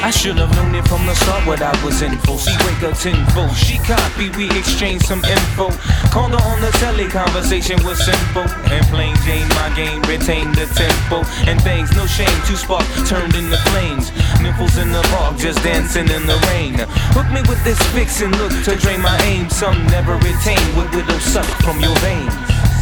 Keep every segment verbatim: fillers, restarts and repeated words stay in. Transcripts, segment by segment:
I should have known it from the start what I was in for. She wake up tenfold, she copy, we exchange some info. Called her on the telly, conversation was simple. And plain Jane, my game, retained the tempo. And bangs, no shame, two spark turned into flames. Nipples in the park, just dancing in the rain. Hook me with this fix and look to drain my aim. Some never retain what widow suck from your veins.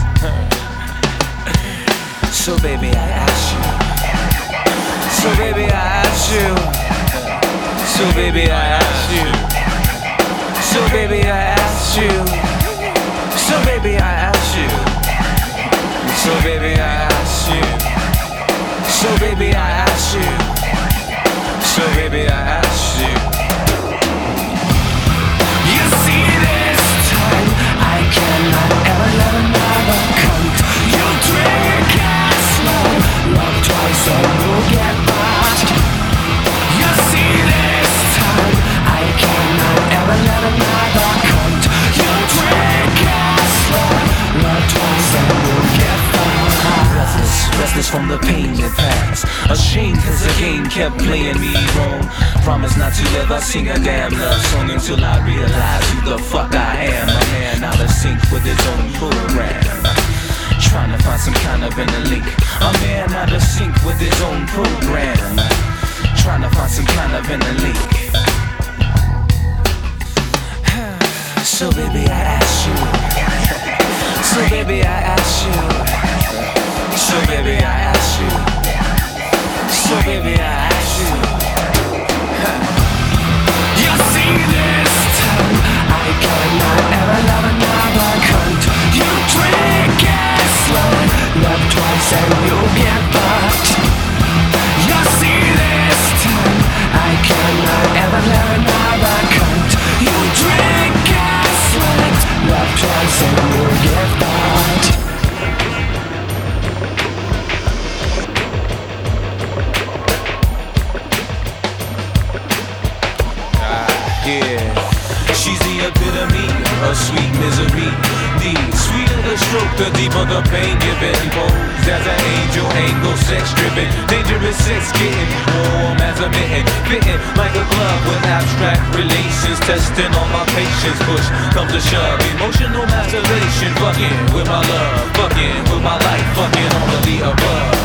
So baby, I ask you. So baby, I ask you. So baby, I ask you. So baby, I ask you. So baby, I ask you. So baby, I ask you. So baby, I ask you. So baby, I ask you. You see this time, I cannot ever love another cunt. You drink as slow, love twice and you'll get fucked. You see this time, I cannot ever love another cunt. You drink as slow, love twice and you'll get fucked. Restless, restless from the pain that passed. Ashamed cause the game kept playing me wrong. Promise not to ever sing a damn love song until I realize who the fuck I am. A man out of sync with his own program, trying to find some kind of inner link. A man out of sync with his own program, trying to find some kind of inner link. So baby, I ask you. So baby, I ask you. So baby, I ask you. So baby, I ask you. You see this time, I cannot ever love another cunt. You drink as slow, love twice and you'll get fucked. You see this time, I cannot ever love another cunt. You drink as slow, love twice and you'll get fucked. Yeah, she's the epitome of sweet misery. The sweeter the stroke, the deeper the pain given. Posed as an angel, angle sex driven. Dangerous sex getting warm as a mitten. Fitting like a glove with abstract relations. Testing all my patience, push comes to shove. Emotional masturbation, fucking with my love. Fucking with my life, fucking all of the above.